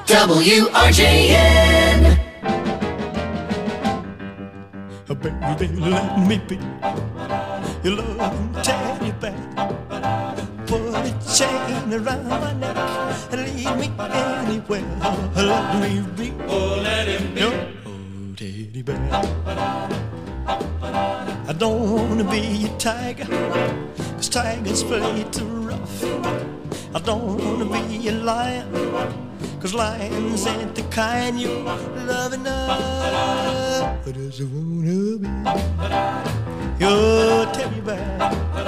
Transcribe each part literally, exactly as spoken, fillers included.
W R J N. Baby, let me be your loving teddy bear. Put a chain around my neck and lead me anywhere. Let me be, oh, let him be your oh, teddy bear. I don't wanna be a tiger, 'cause tigers play too rough. I don't wanna be a lion, 'cause lions ain't the kind you love enough. I just wanna be your teddy bear.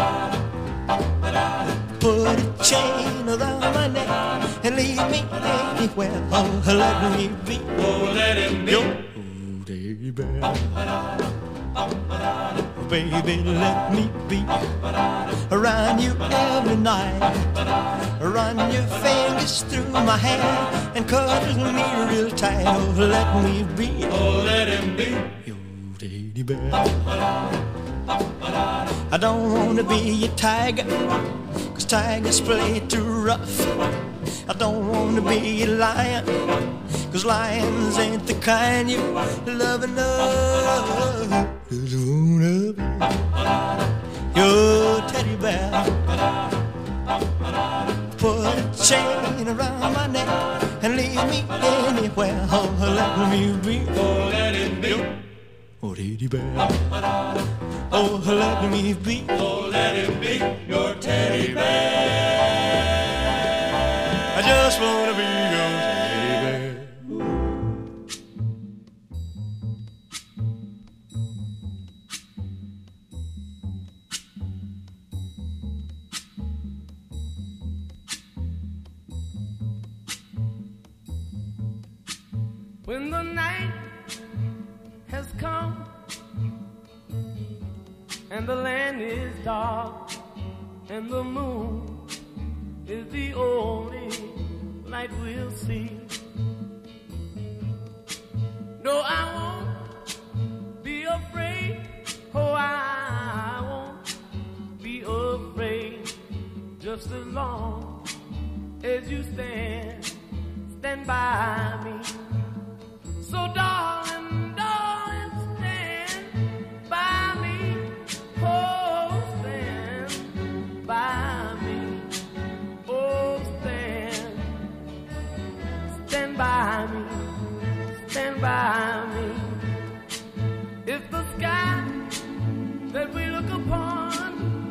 Put a chain around my neck and lead me anywhere. Oh, let me be, oh, let him be your oh, teddy bear. Baby, let me be around you every night. Run your fingers through my hair and cuddle me real tight. Oh, let me be, oh, let him be your teddy bear. I don't wanna be a tiger, 'cause tigers play too rough. I don't wanna be a lion, 'cause lions ain't the kind you love enough. Just wanna be your teddy bear. Put a chain around my neck and lead me anywhere. Oh, let me be, oh, let him be oh, teddy bear. Oh, let me be, oh, let him be your teddy bear. I just wanna be your teddy bear. When the night has come and the land is dark and the moon is the only light we'll see. No, I won't be afraid. Oh, I won't be afraid. Just as long as you stand, stand by me. So darling, darling, stand by me. Oh, stand by me. Oh, stand, stand by me. Stand by me. If the sky that we look upon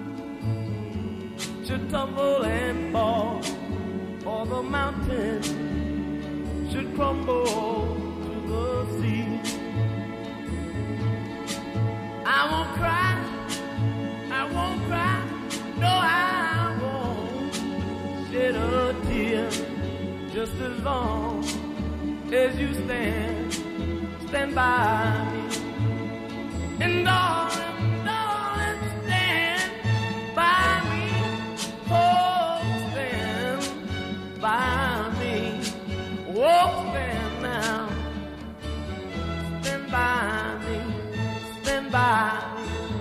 should tumble and fall, or the mountain should crumble to the sea, I won't cry, I won't cry, no, I won't shed a tear. Just as long as you stand, stand by me. And darling, darling, stand by me. Oh, stand by me. Oh, stand now. Stand by me. Stand by me.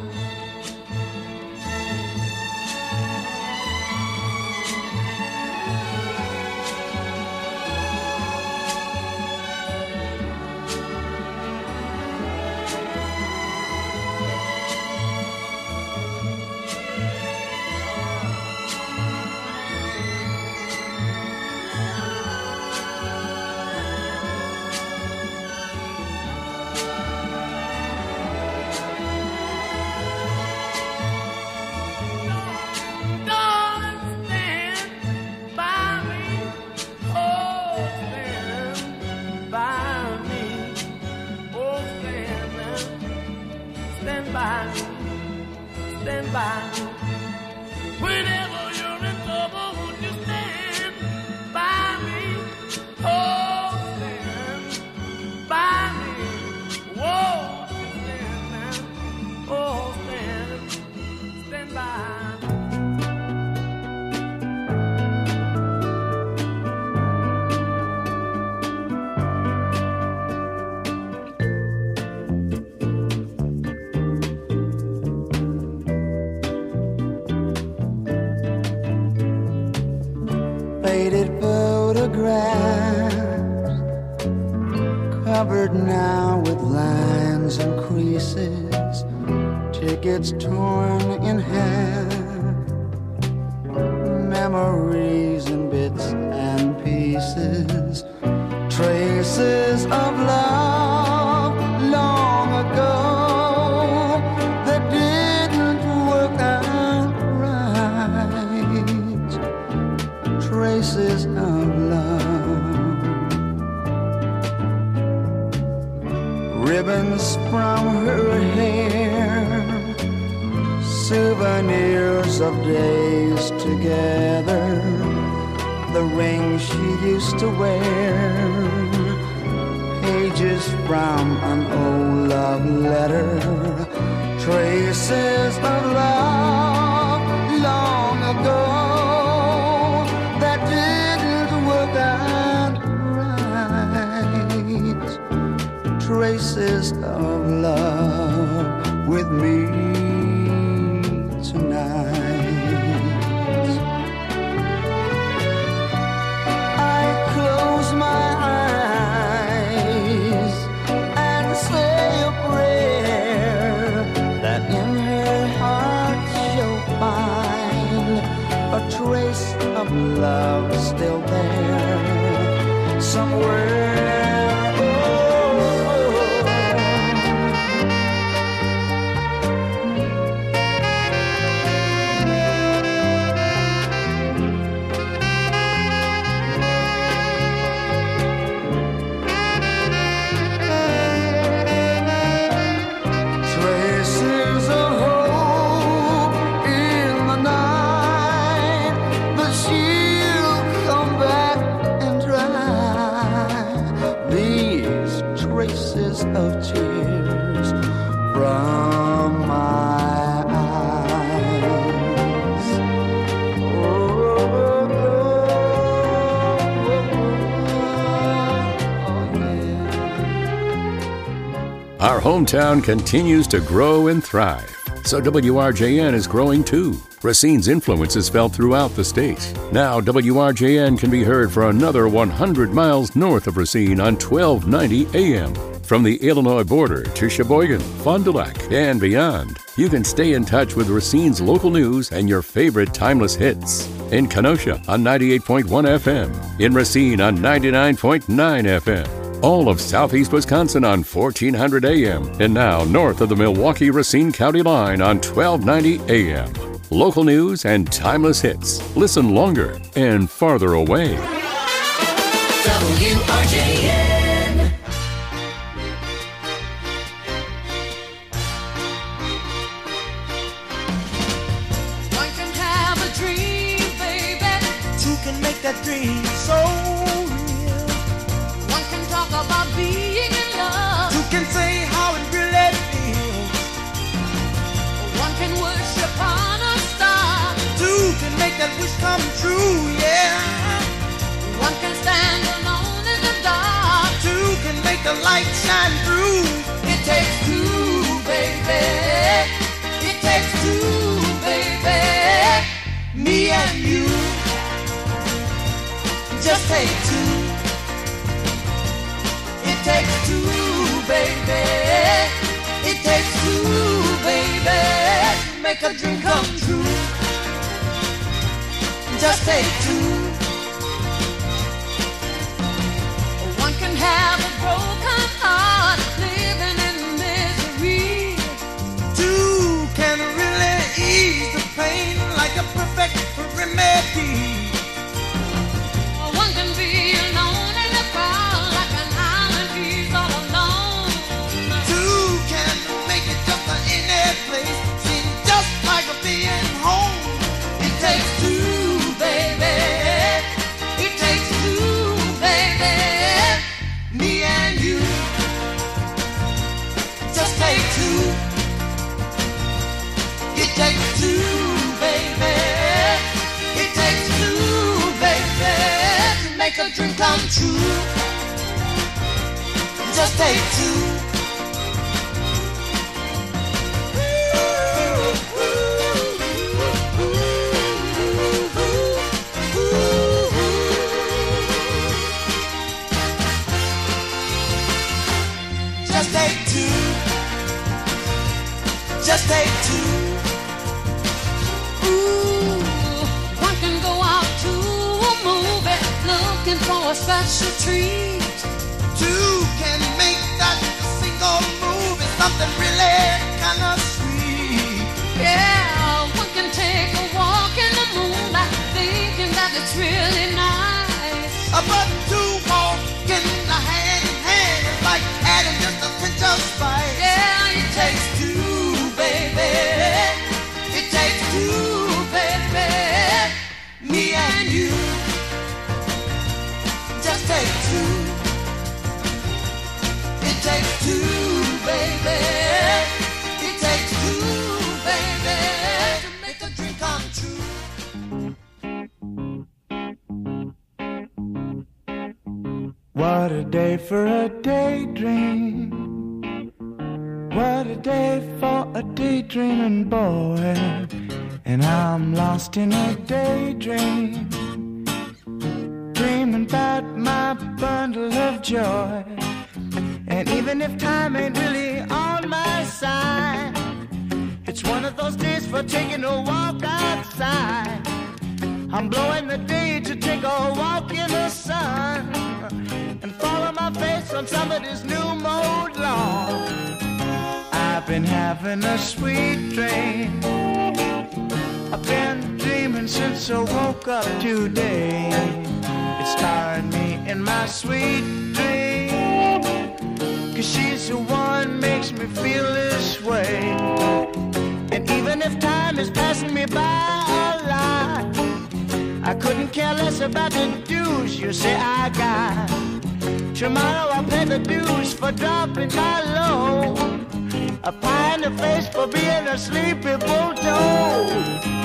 Stand by me. Whenever you're in trouble, won't you stand by me? Oh, stand by me. Whoa, stand now. Oh, stand, stand by me. Faded photograph covered now with lines and creases, tickets torn in half, memories in bits and pieces, traces of love long ago that didn't work out right, traces of love, ribbons from her hair, souvenirs of days together, the ring she used to wear, pages from an old love letter, traces of love long ago that didn't work out right, traces of love with me tonight. I close my eyes and say a prayer that in her heart she'll find a trace of love still there somewhere. Of tears from my eyes. Oh, oh, oh, yeah. Our hometown continues to grow and thrive, so W R J N is growing too. Racine's influence is felt throughout the state. Now W R J N can be heard for another one hundred miles north of Racine on twelve ninety A M. From the Illinois border to Sheboygan, Fond du Lac, and beyond, you can stay in touch with Racine's local news and your favorite timeless hits. In Kenosha on ninety-eight point one F M, in Racine on ninety-nine point nine F M, all of southeast Wisconsin on fourteen hundred A M, and now north of the Milwaukee-Racine County line on twelve ninety A M. Local news and timeless hits. Listen longer and farther away. W R J N. That dream so real. One can talk about being in love. Two can say how it really feels. One can wish upon a star. Two can make that wish come true, yeah. One can stand alone in the dark. Two can make the light shine through. It takes two, baby. It takes two, baby. Me and you. Just take two. It takes two, baby. It takes two, baby. Make a dream come true. Just take two. One can have a broken heart, living in misery. Two can really ease the pain like a perfect remedy. One can be alone in the crowd like an island piece all alone. Two can make it just any place seem just like a being home. It takes two, baby. It takes two, baby. Me and you. Just take two. It takes two, baby. It takes two, baby. Make a dream come true. Just take two. take two. Ooh, one can go out to a movie looking for a special treat. Two can make that single move. It's something really kind of sweet. Yeah, one can take a walk in the moonlight thinking that it's really nice. Uh, But two walking hand in hand is like adding just a pinch of spice. Yeah, It takes two, baby. It takes two, baby. Me and you. Just take two. It takes two, baby. It takes two, baby, to make a dream come true. What a day for a daydream. What a day for a daydreaming boy. And I'm lost in a daydream, dreaming about my bundle of joy. And even if time ain't really on my side, it's one of those days for taking a walk outside. I'm blowing the day to take a walk in the sun and follow my face on somebody's new mode lawn. I've been having a sweet dream. I've been dreaming since I woke up today. It's starring me in my sweet dream, 'cause she's the one makes me feel this way. And even if time is passing me by a lot, I couldn't care less about the dues you say I got. Tomorrow I'll pay the dues for dropping my load, a pie in the face for being a sleepy bulldog.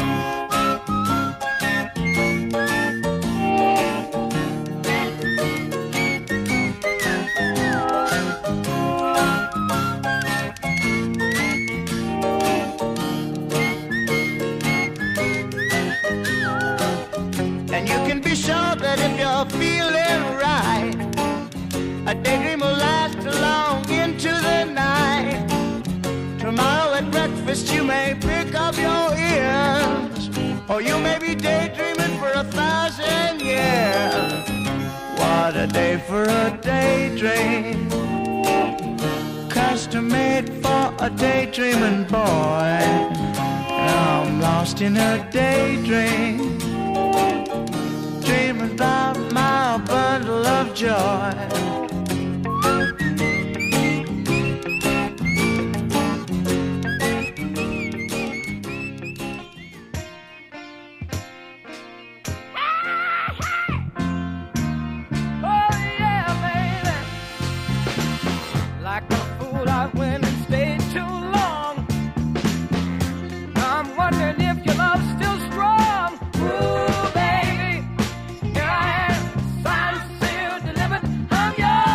And you can be sure that if you're feeling right, a daydream will last long into the night. Tomorrow at breakfast you may pick up your ears, or you may be daydreaming for a thousand years. What a day for a daydream, custom made for a daydreaming boy. I'm lost in a daydream, dreaming about my bundle of joy. Oh yeah, baby. Like a fool, I went and stayed too long. I'm wondering if your love's still strong. Ooh, baby, here I am, signed, sealed, delivered. I'm yours.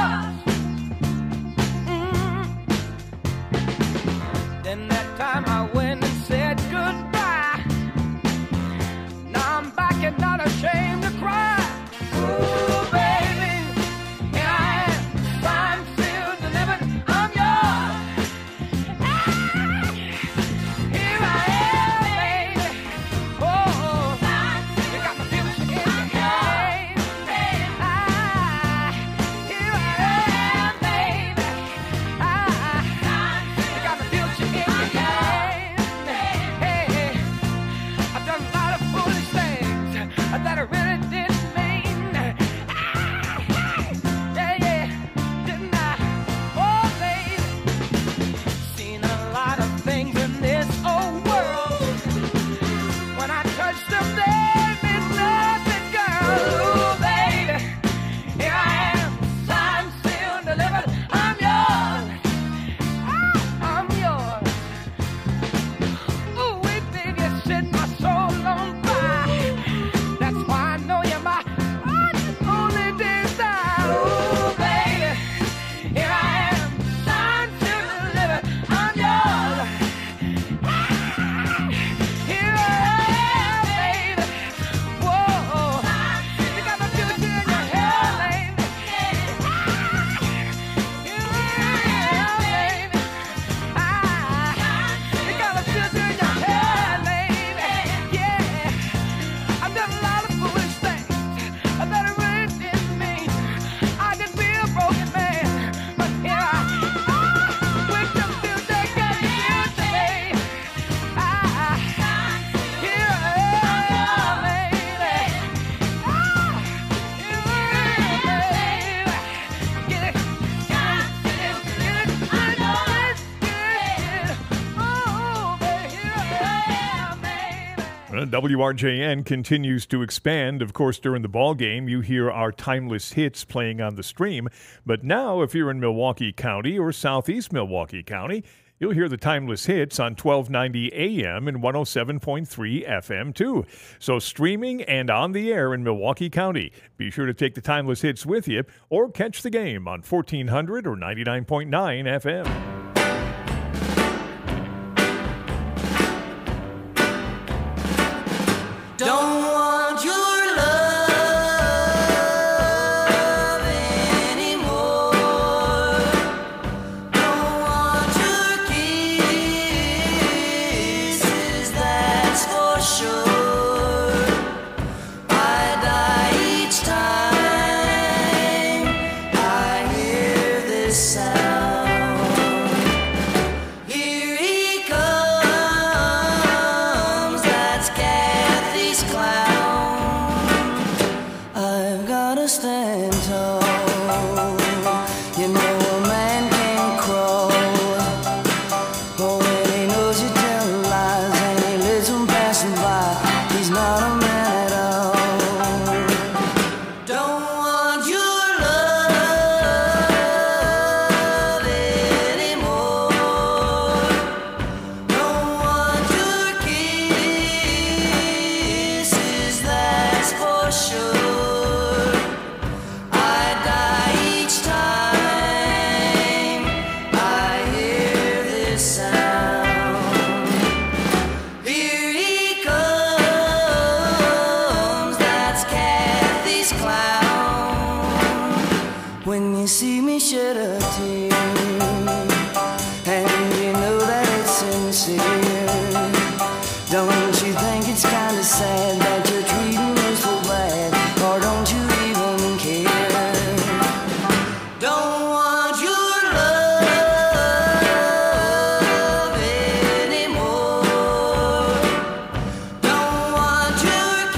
W R J N continues to expand. Of course, during the ball game, you hear our timeless hits playing on the stream. But now, if you're in Milwaukee County or southeast Milwaukee County, you'll hear the timeless hits on twelve ninety A M and one oh seven point three F M, too. So streaming and on the air in Milwaukee County. Be sure to take the timeless hits with you or catch the game on fourteen hundred or ninety-nine point nine F M. Don't want your love anymore. Don't want your kisses, that's for sure. I die each time I hear this sound. Here he comes, that's Kathy's clown. I've gotta stand tall. You know a man can crawl. Oh, when he knows you tell lies and he lets them passing by, he's not a man at all. Don't want your love anymore. Don't want your kisses, that's for sure. I die each time I hear this sound. Here he comes, that's Kathy's clown. When you see me shed a tear, and you know that it's sincere, don't you think it's kinda sad that you're treating me so bad, or don't you even care? Don't want your love anymore. Don't want your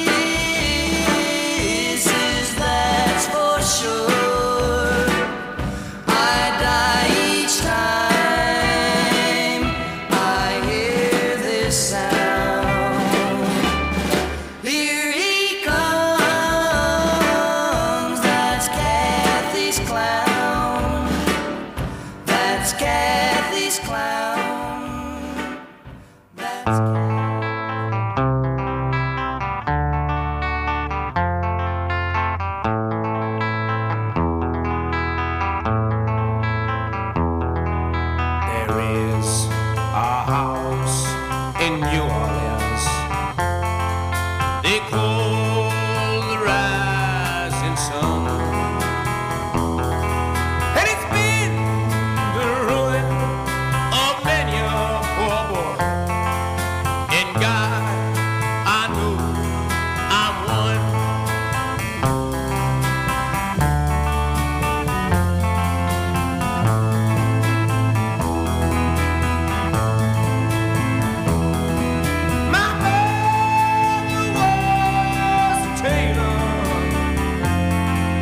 kisses, that's for sure. I die each time I hear this sound. Here he comes, that's Kathy's clown. That's Kathy's clown. That's There is a house in New Orleans they call the Rising Sun, and it's been the ruin of many a poor boy. And God, I know I'm one. My mother was a tailor,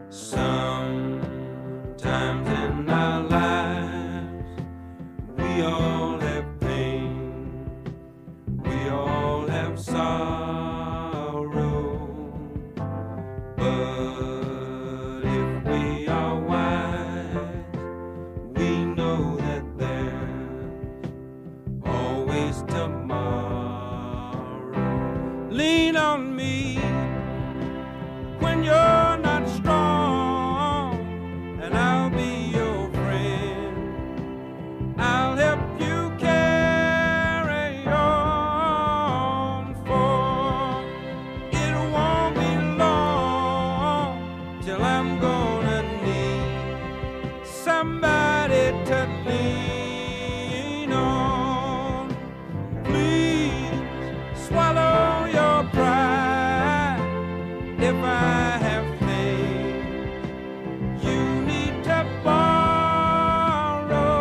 Sometimes in our lives we all have pain, we all have sorrow, but if we are wise, we know that there's always tomorrow. Lean on me when you're not strong, and I'll be your friend. I'll help you carry on, for it won't be long till I'm gonna need somebody to lean on. Please swallow your pride if I have faith. You need to borrow,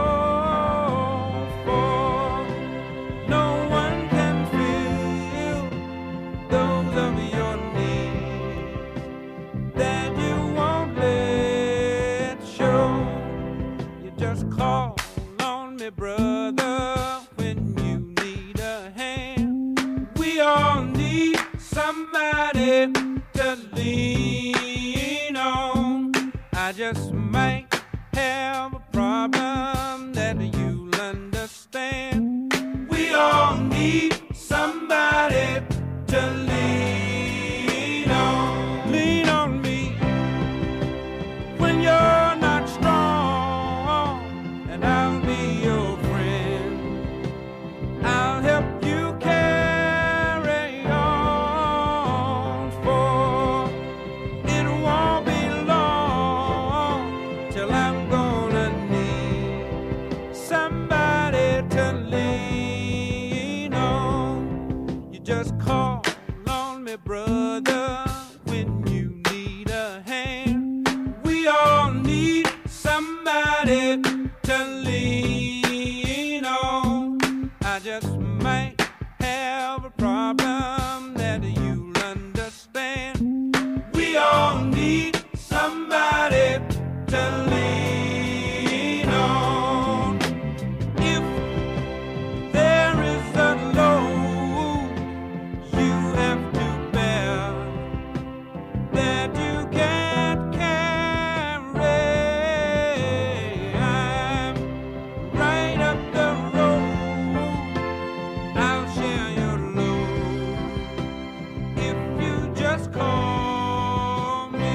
for no one can fill those of your needs that you won't let show. You just call on me, brother, when you need a hand. We all need somebody to lean on. I just might have a problem that you'll understand. We all need somebody to lean on. Lean on me when you're not strong, and I'll be your friend. I'll help you carry on, for it won't be long till I'm gonna need somebody to lean on. You just call on me, brother, when you need a hand. We all need somebody to lean on. I just might have a problem that you'll understand. We all need somebody to lean on. If there is a load you have to bear that you can't carry, I'm right up the road. I'll share your load if you just call me.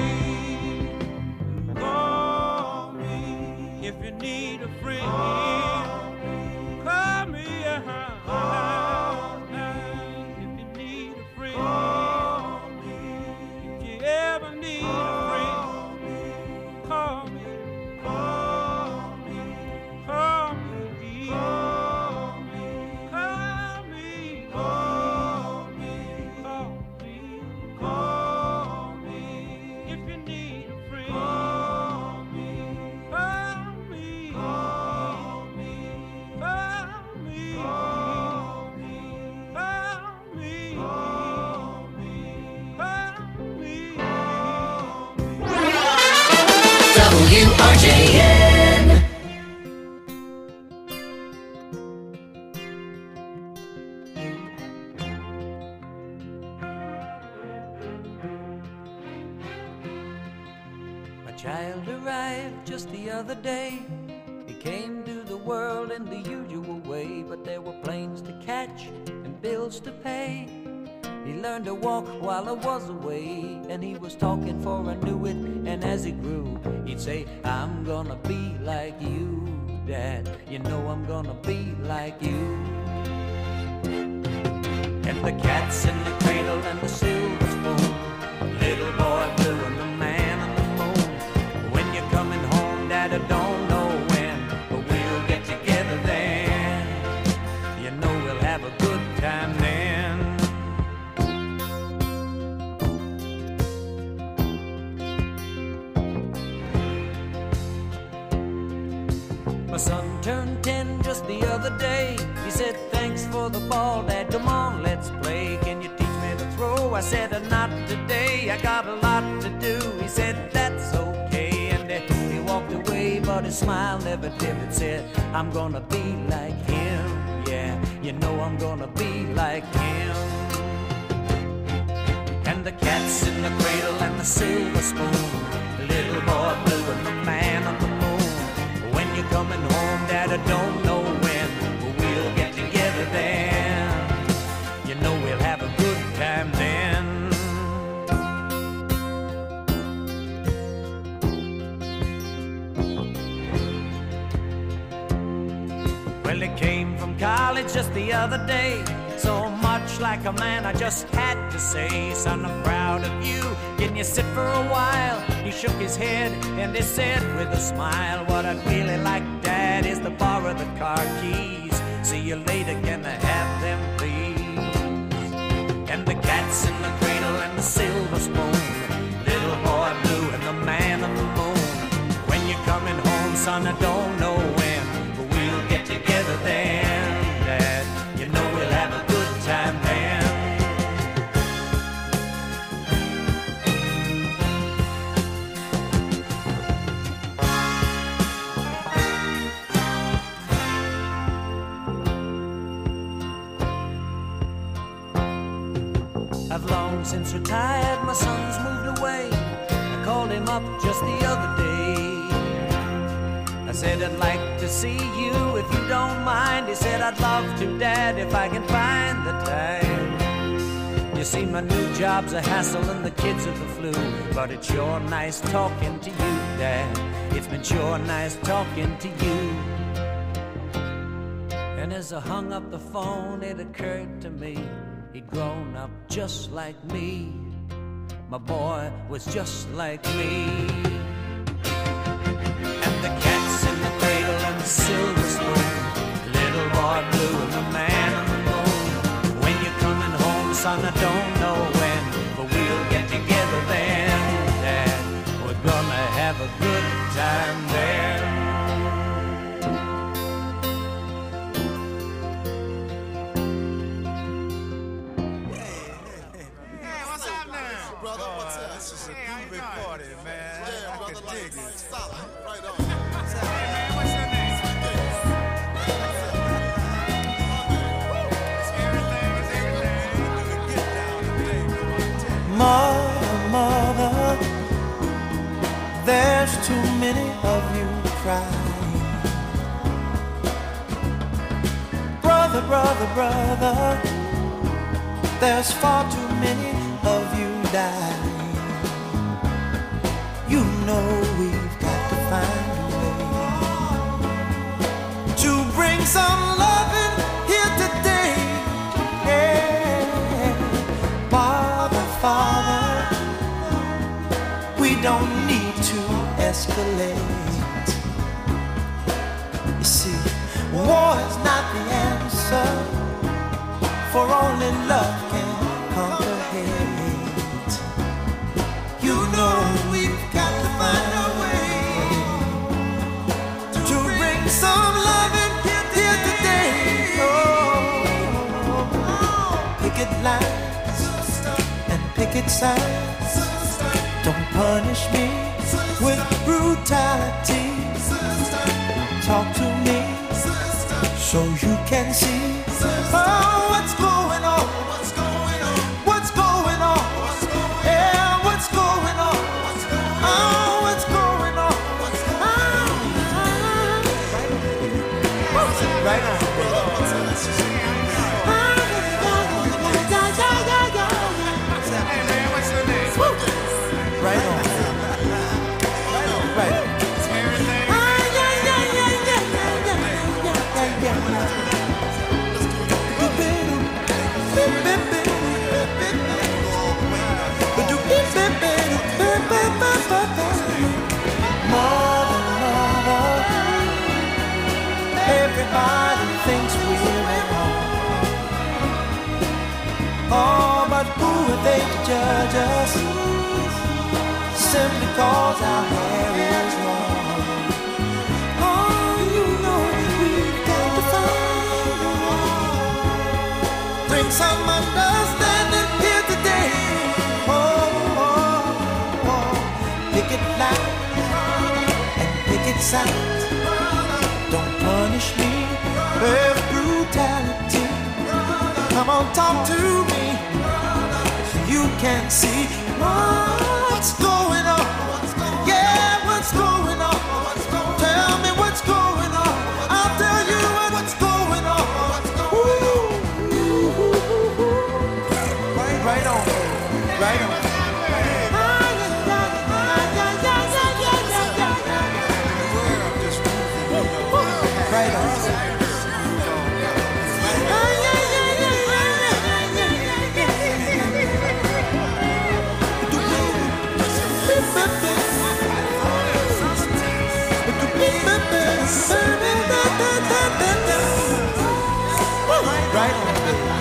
Call me if you need a friend. Call me, uh-huh. If you need a friend. If you ever need a friend, call me. Call me. Call me. Call me. Call me. Call me. Call me. If you need a friend, call me. Call me. Call me. Call me. Call me. Call me. Call me. W R J N. A child arrived just the other day. He came to the world in the usual way, but there were planes to catch and bills to pay. He learned to walk while I was away, and he was talking for I knew it. And as he grew, he'd say, I'm gonna be like you, Dad. You know I'm gonna be like you. And the cat's in the cradle and the silver spoon, little boy blue and the man on the moon. When you're coming home, Dad, I don't know when, but we'll get together then. You know we'll have a good time then. My son turned ten just the other day. He said, thanks for the ball, Dad, come on, let's play. Can you teach me to throw? I said, not today, I got a lot to do. He said, that's okay. but his smile never dimmed. Said, I'm gonna be like him. Yeah, you know I'm gonna be like him. And the cat's in the cradle and the silver spoon, the little boy blue and the man on the moon. When you're coming home, Dad, I don't know when, but we'll get together then. You know we'll have a good time then. Well, he came from college just the other day. So much like a man, I just had to say, son, I'm proud of you. Can you sit for a while? He shook his head and he said with a smile, what I'd really like, Dad, is to borrow the car keys. See you later, can I have them, please? And the cat's in the cradle and the silver spoon, little boy blue and the man on the moon. When you're coming home, son, I don't know when, but we'll get together then, Dad. You know we'll have a good time then. I've long since retired, my son's moved away. I called him up just the other day. I said, I'd like to see you if you don't mind. He said, I'd love to, Dad, if I can find the time. You see, my new job's a hassle and the kids are the flu, but it's sure nice talking to you, Dad. It's been sure nice talking to you. And as I hung up the phone, it occurred to me, he'd grown up just like me. My boy was just like me. And the cat's in the cradle and the silver spoon, little boy blue and the man on the moon. When you're coming home, son, I don't know when, but we'll get together then, Dad. We're gonna have a good time there. Mother, mother, there's too many of you crying. Brother, brother, brother, there's far too many of you dying. You know we've got to find a way to bring some loving here today. Yeah. Father, Father, we don't need to escalate. You see, war is not the answer, for only love can conquer hate. You know we've got to find a way to bring some loving here today. Oh, picket lines and picket signs, don't punish me with brutality. Talk to me so you can see, oh, what's going on, what's going on, what's going on, yeah, what's going on, oh, what's going on, oh, right on, hey man, what's your name? Right on, right on. Mother, mother, everybody thinks we're at home. Oh, but who are they to judge us simply cause our hair is long? Oh, you know we've got to find a way. Bring some understanding here today. Oh, oh, oh. Picket line and picket inside. Don't punish me with brutality. Come on, talk to me. You can see what's going on. Yeah, what's going on? Tell me what's going on. I'll tell you what's going on. Ooh. Right on, right on. Right on. Right on.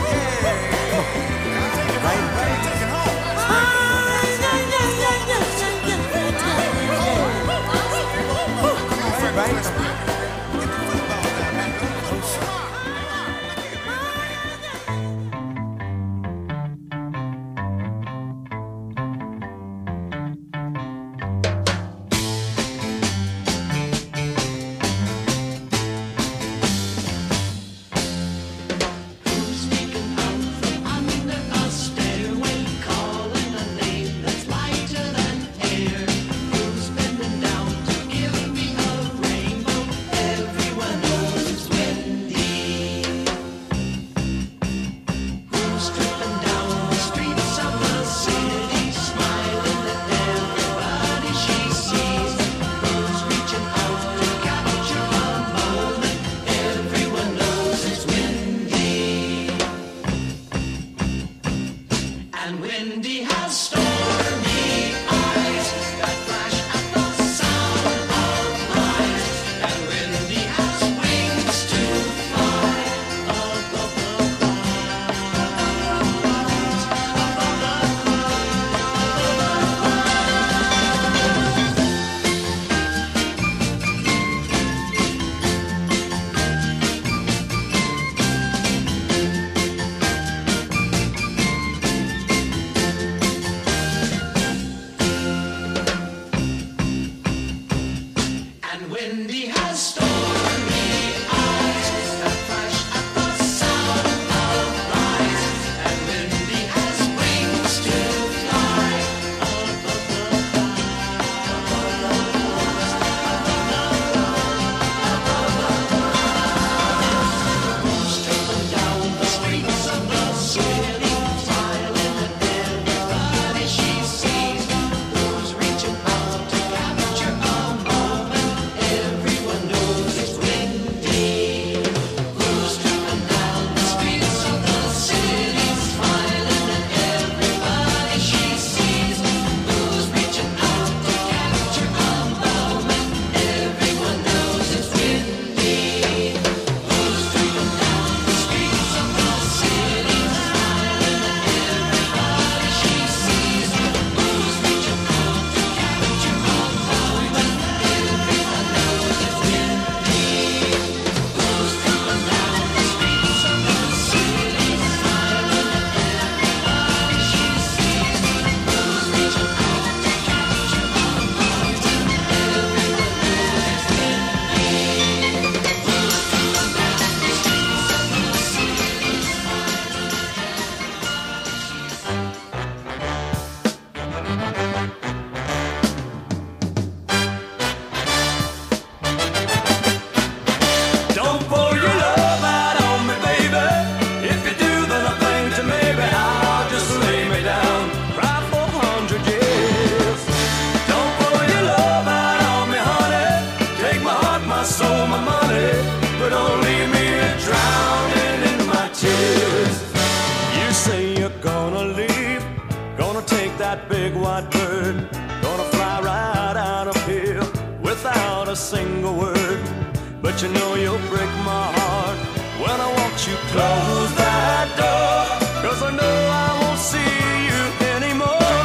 that big white bird, gonna fly right out of here without a single word. But you know you'll break my heart when I watch you close that door, 'cause I know I won't see you anymore.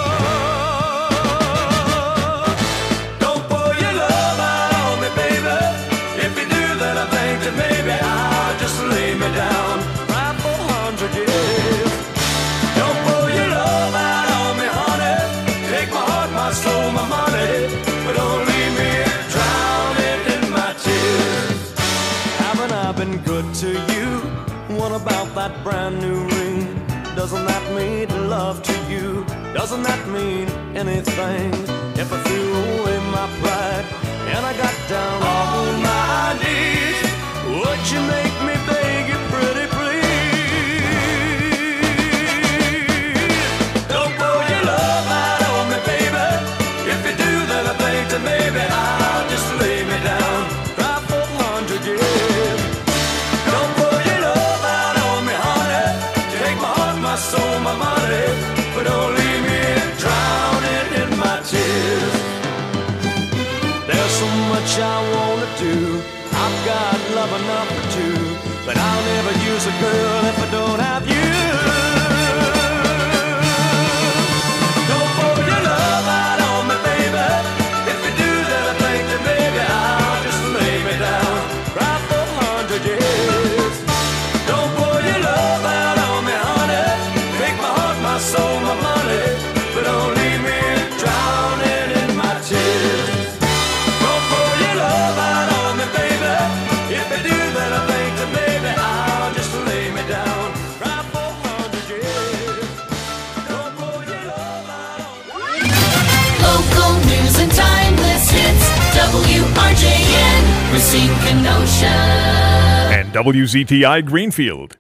Don't pour your love out on me, baby. If you do, then I think that maybe I'll just lay me down right for a hundred years. Don't pour your love out on me, honey. Take my heart, my soul, my money, but don't leave me drowning. that brand new ring, doesn't that mean love to you? Doesn't that mean anything? If I threw away my pride and I got down on my knees, would you make me beg you pretty please? Don't pour your love out on me, baby. If you do, then I think that maybe I'll just lay me down, cry for a hundred years. Don't pour your love out on me, honey. Take my heart, my soul, my money, but don't leave me drowning in my tears. There's so much I wanna do, I've got love enough for two, but I'll never use a girl if I don't have you. Don't pour your love out on me, baby. If you do, then I think that maybe I'll just lay me down, cry for a hundred years. Don't pour your love out on me, honey. Take my heart, my soul, my money, but don't leave me drowning in my tears. Don't pour your love out on me, baby. If you do, then I think that maybe I'll just lay me down, cry for a hundred years. Don't pour your love out on me. Local news and timeless hits. W R J N, Racine, Kenosha. And W Z T I Greenfield.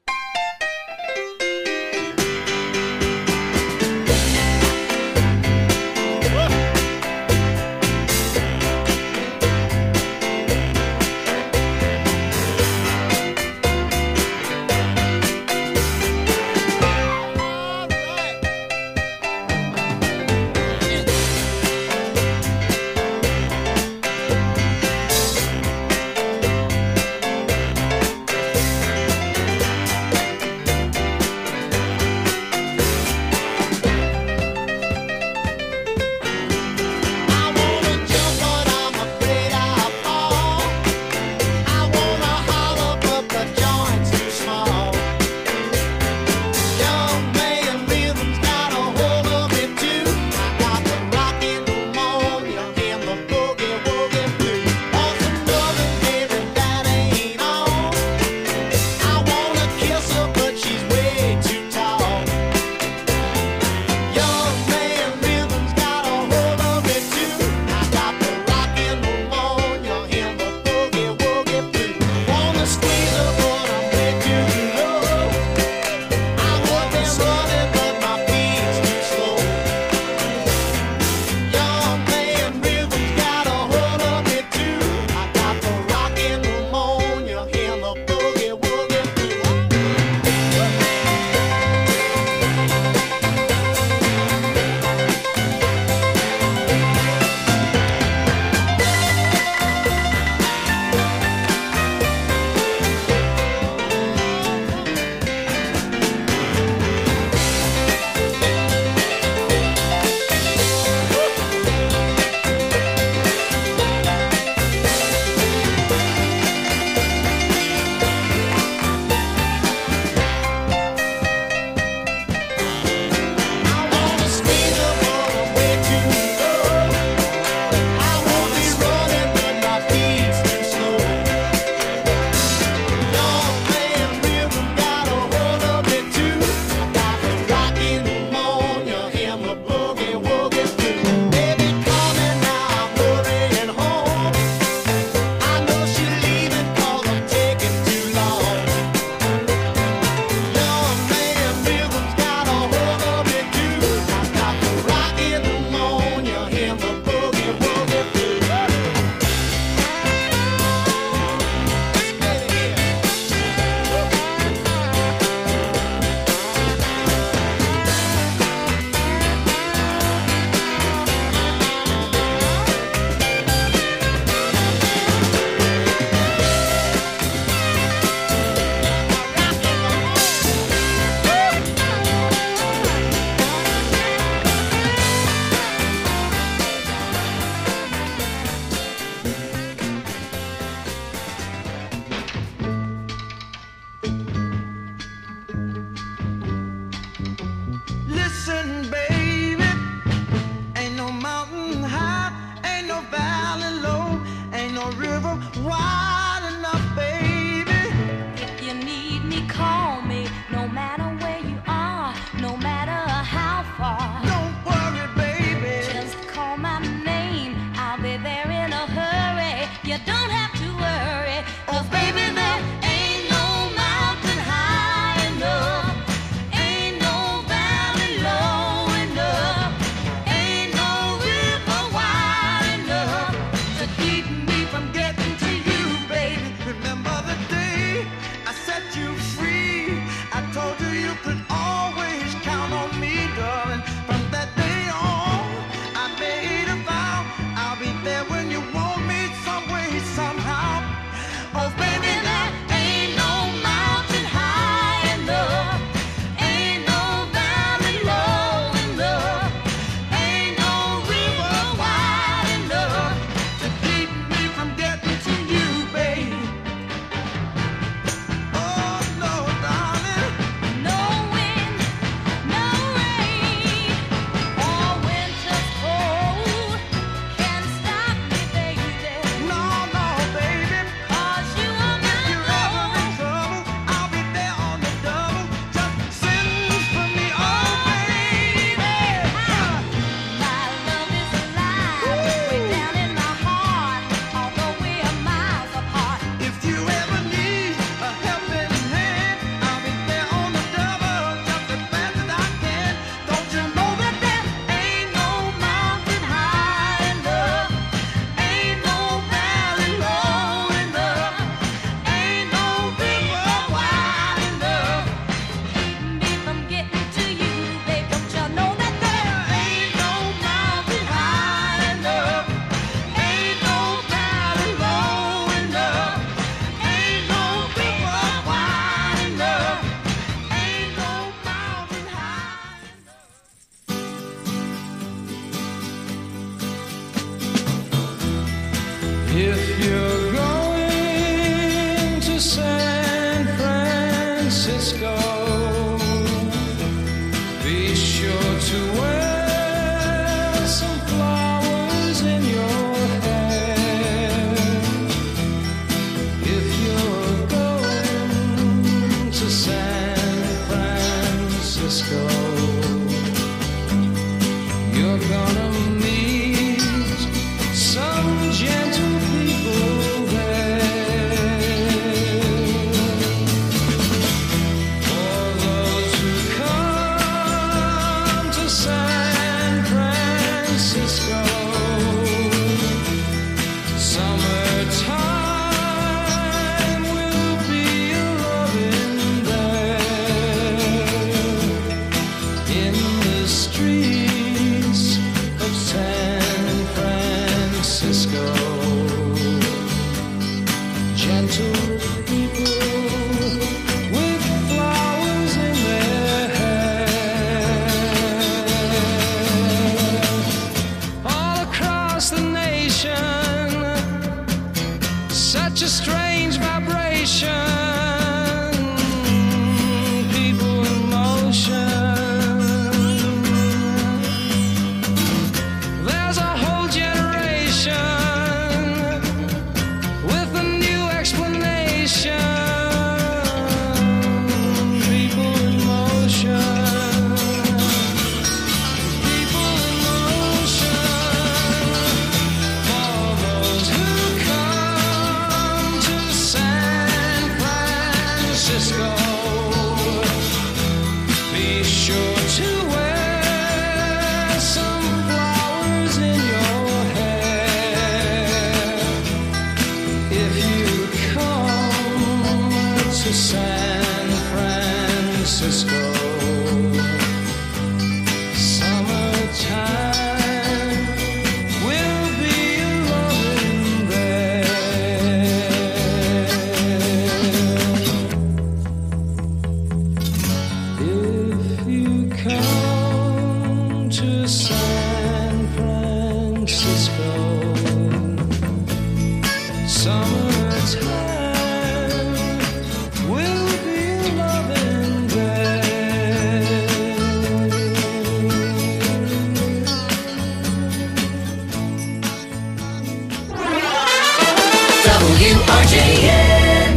If you're going to San Francisco, be sure to wear some flowers in your hair. If you're going to San Francisco, you're gonna meet some gentle people there. For those who come to San Francisco, summertime will be a-loving there. In the streets of San Francisco, gentle people with flowers in their hair. All across the nation, such a strange vibration, people in motion. There's a whole generation with a new explanation. People in motion. People in motion. For those who come to San Francisco, be sure to wear some flowers in your hair. If you come to San Francisco, summertime will be a-loving there. If you come to San Francisco, summertime will be a-loving there. W R J N.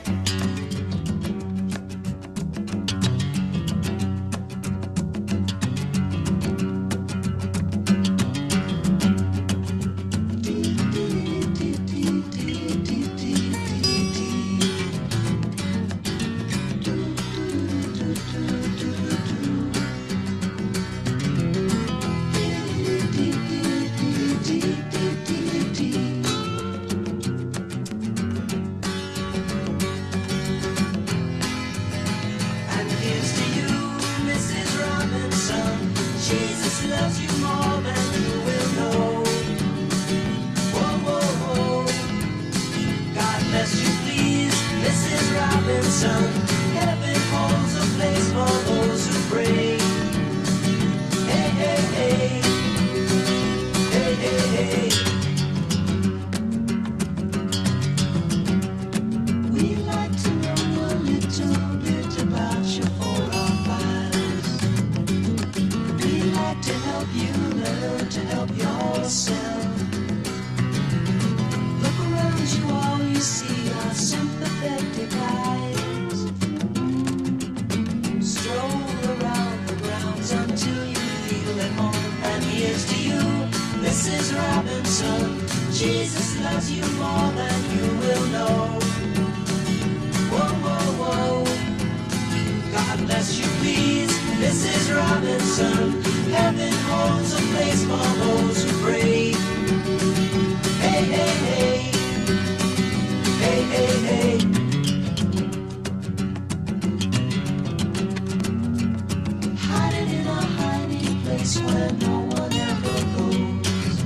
And here's to you, Missus Robinson. Jesus loves you more than you will know. Whoa, whoa, whoa. God bless you, please, Missus Robinson. Heaven holds a place for those who pray. Hey, hey, hey. Hey, hey, hey. We'd like to know a little bit about your profiles. We'd like to help you learn to help yourself. Look around you, all you see are sympathetic eyes. Stroll around the grounds until you feel at home. And here's to you, Missus Robinson. Jesus loves you more than you will know. Whoa, whoa, whoa. God bless you, please, Missus Robinson. Heaven holds a place for those who pray. Hey, hey, hey. Hey, hey, hey. Hide it in a hiding place where no one ever goes.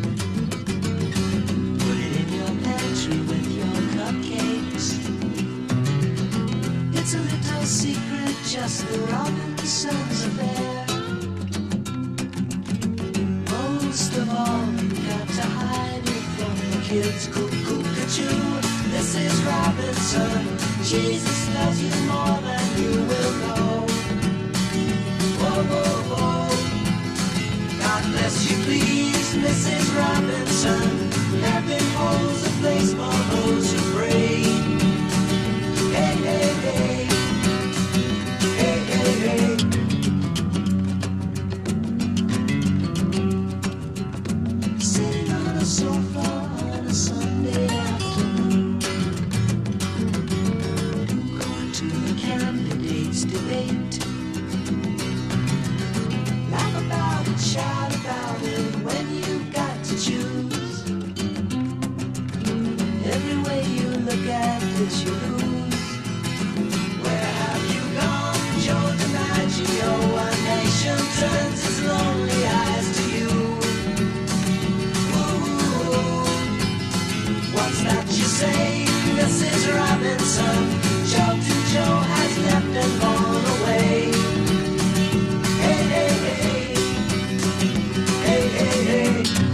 Put it in your pantry with your cupcakes. It's a little secret, just the Robinsons affair. Most kids cuckoo-ca-choo. This is Robinson. Jesus loves you more than you will know. Whoa, whoa, whoa. God bless you, please, Missus Robinson. Heaven holds a place for those who pray. Hey, hey, hey. Hey, hey, hey. Sitting on a sofa on a Sunday afternoon, going to the candidates' debate. Laugh about it, shout about it when you've got to choose. Every way you look at it, you lose. Where have you gone, Joe DiMaggio? A nation turns its lonely eyes to you. Ooh, what's that you say, Missus Robinson? Jolton Joe has left and gone away. Hey, hey, hey. Hey, hey, hey.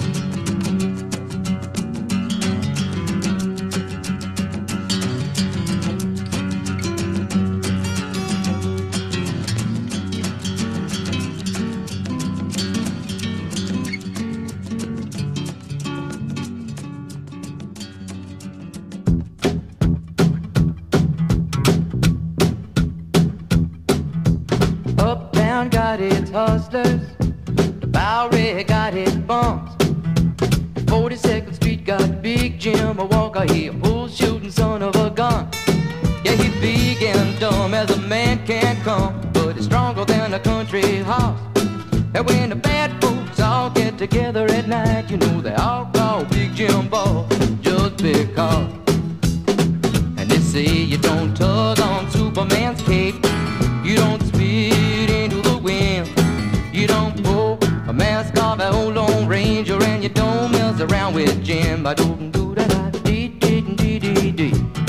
Uptown got its hustlers, the Bowery got its bums. forty-second Street got Big Jim, a Walker, he a bull shooting son of a gun. Yeah, he's big and dumb as a man can come, but he's stronger than a country horse. And when the bad folks all get together at night, you know they all call Big Jim Ball just because. And they say you don't tug on Superman's cape, you don't spit into the wind, you don't pull a mask off an old Lone Ranger, and you don't mess around with Jim. I don't do that. I dee dee dee dee dee.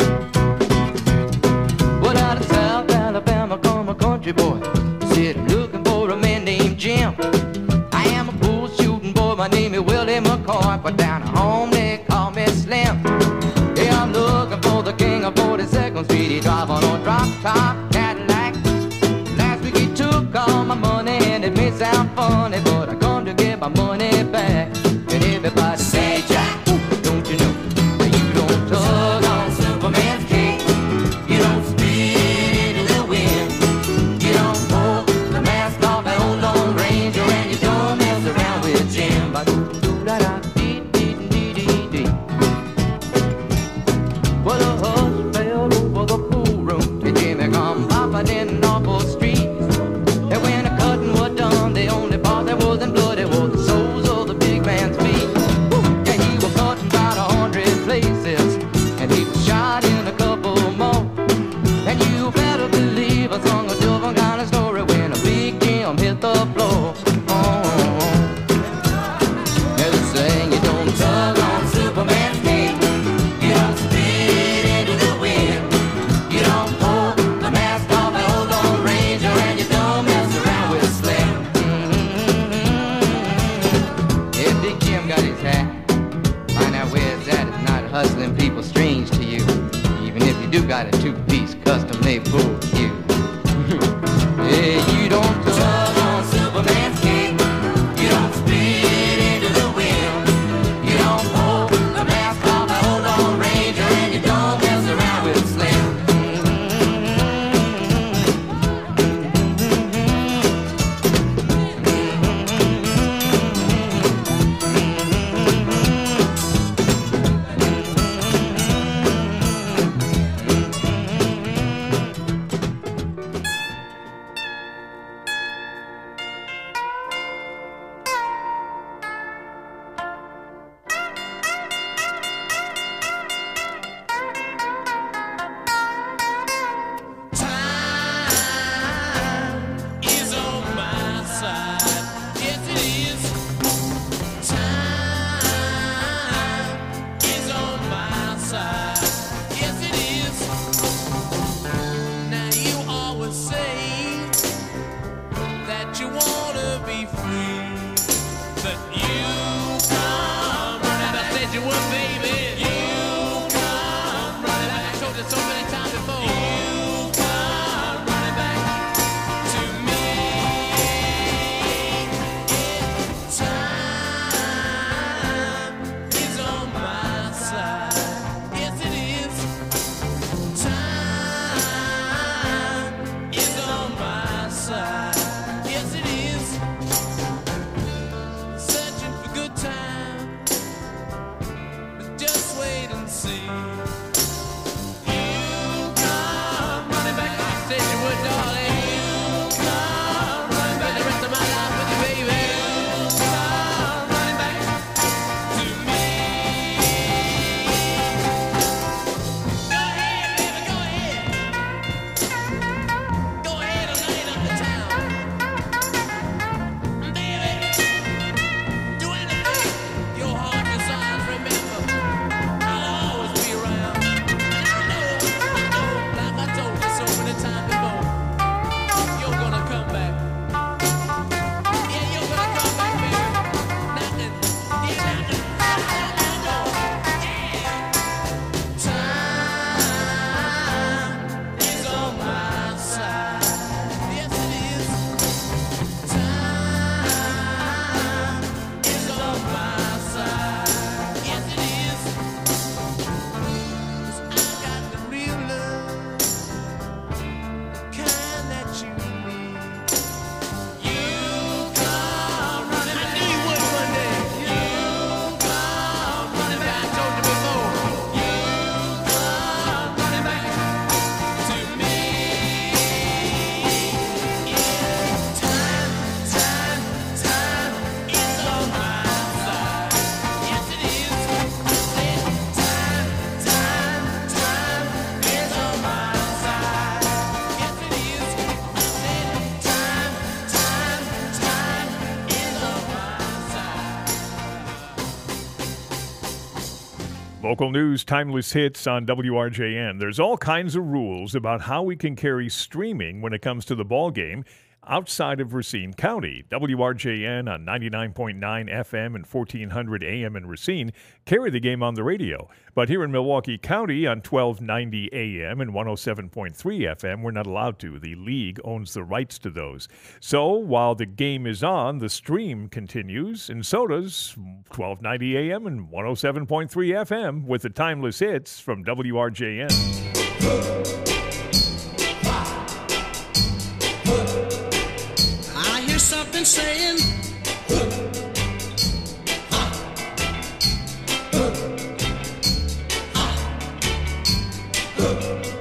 Well, out of South Alabama come a country boy, said looking for a man named Jim. I am a bull shooting boy, my name is Willie McCoy, but down at home they call me Slim. Yeah, I'm looking for the king of forty-second Street. He drive on a drop top Cadillac. Last week he took all my money, and it may sound funny, but I come to get my money back. And everybody say, Jack, don't you know that you don't tug on Superman's cape, you don't spit into the wind, you don't pull the mask off an old Lone Ranger, and you don't mess around with Jim. Ba-do-do-da-da-dee-dee-dee-dee. Well, a hush fell over the pool room, and Jimmy come popping in awful streets. And when the cutting was done, the only part that wasn't bloody was the soles of the big man's feet. Woo! Yeah, he was cut in about a hundred places, and he was shot in a couple more. And you better believe I sung a different kind of story when a Big Jim hit the floor. Oh, yeah, they saying you don't tug on Superman's cape, you don't spit into the wind, you don't pull the mask off an old Lone Ranger, and you don't mess around with Slim. Mm-hmm. Yeah, Big Jim got his hat. Find out where it's at. It's not hustling people strange to you, even if you do got a two-piece custom-made bull cue. Yeah, you don't tug on Superman's cape, you don't spit into the wind, you don't pull the mask off an old Lone Ranger, and you don't mess around with Slim. Local news, timeless hits on W R J N. There's all kinds of rules about how we can carry streaming when it comes to the ball game outside of Racine County. W R J N on ninety-nine point nine F M and fourteen hundred A M in Racine carry the game on the radio. But here in Milwaukee County on twelve ninety A M and one oh seven point three F M, we're not allowed to. The league owns the rights to those. So while the game is on, the stream continues, and so does twelve ninety A M and one oh seven point three F M with the timeless hits from W R J N. I hear something saying, huh, huh, huh, huh, huh,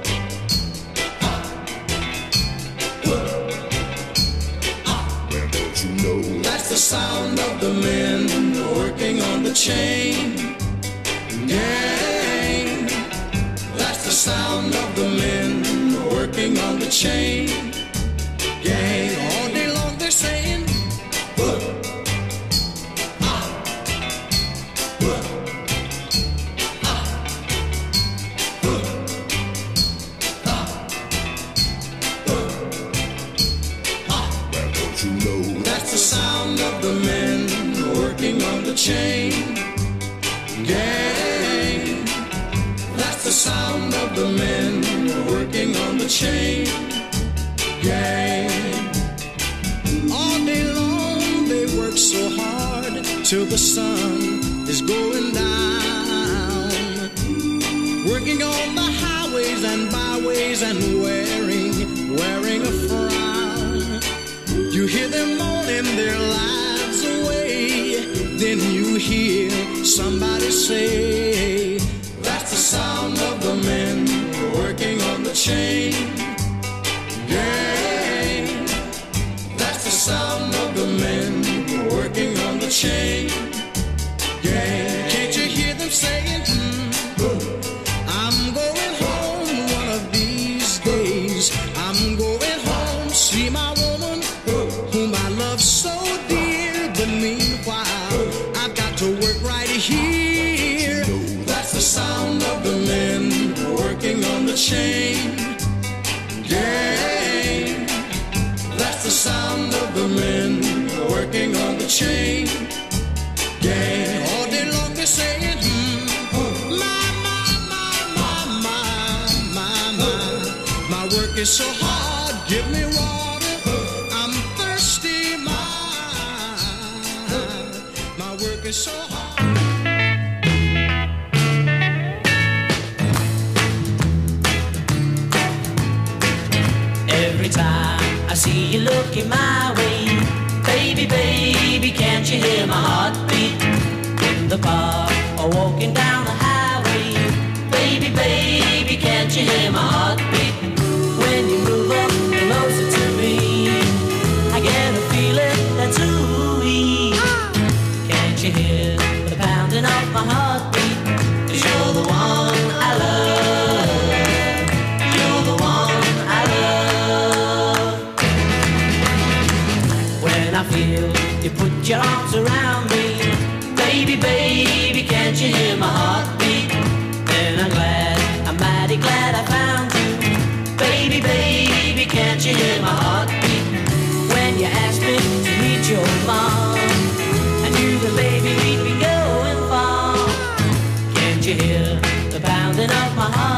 huh. Well, don't you know that's the sound of the men working on the chain gang. That's the sound of the men working on the chain gang. All day long they're saying, huh, ah, huh, ah, huh, ah, huh, ah. Well, don't you know that's the sound of the men working on the chain gang. That's the sound of the men working on the chain gang. All day long they work so hard till the sun is going down, working on the highways and byways and wearing, wearing a frown. You hear them moaning their lives away, then you hear somebody say, that's the sound of the men working on the chain gang. That's the sound of the men working on the chain gang. Can't you hear them saying, mm, I'm going home one of these days. I'm going home, see my woman whom I love so dear. But meanwhile, I've got to work right here. That's the sound of the men working on the chain gang. That's the sound of the men working on the chain gang. All day long they're saying, hmm, my, my, my, my, my, my, my work is so hard, give me water, I'm thirsty, my, my work is so hard. Every time I see you looking my way, baby, baby, can't you hear my heartbeat? In the park or walking down the highway, baby, baby, can't you hear my heartbeat? When you move up closer to me, I get a feeling that's ooh-wee. Can't you hear the pounding of my heartbeat? 'Cause you're the one I love. You're the one I love. When I feel you put your arms around me, baby, baby, can't you hear my heartbeat? Then I'm glad, I'm mighty glad I found you. Baby, baby, can't you hear my heartbeat? When you asked me to meet your mom, I knew that baby we'd be going far. Can't you hear the pounding of my heart?